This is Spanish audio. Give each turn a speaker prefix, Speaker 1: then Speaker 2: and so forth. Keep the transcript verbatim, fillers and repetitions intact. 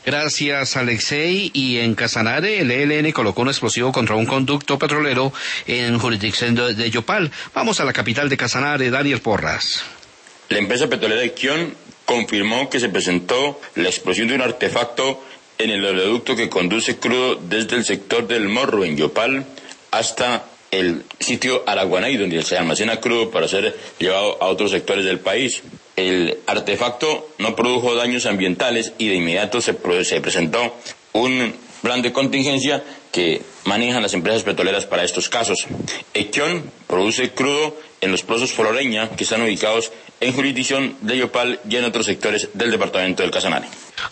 Speaker 1: Gracias, Alexei. Y en Casanare, el E L N colocó un explosivo contra un conducto petrolero en jurisdicción de, de Yopal. Vamos a la capital de Casanare, Daniel Porras.
Speaker 2: La empresa petrolera Icción confirmó que se presentó la explosión de un artefacto en el oleoducto que conduce crudo desde el sector del Morro en Yopal hasta el sitio Araguanay, donde se almacena crudo para ser llevado a otros sectores del país. El artefacto no produjo daños ambientales y de inmediato se, se presentó un plan de contingencia que manejan las empresas petroleras para estos casos. Ección produce crudo en los pozos Floreña, que están ubicados en jurisdicción de Yopal y en otros sectores del departamento del Casanare.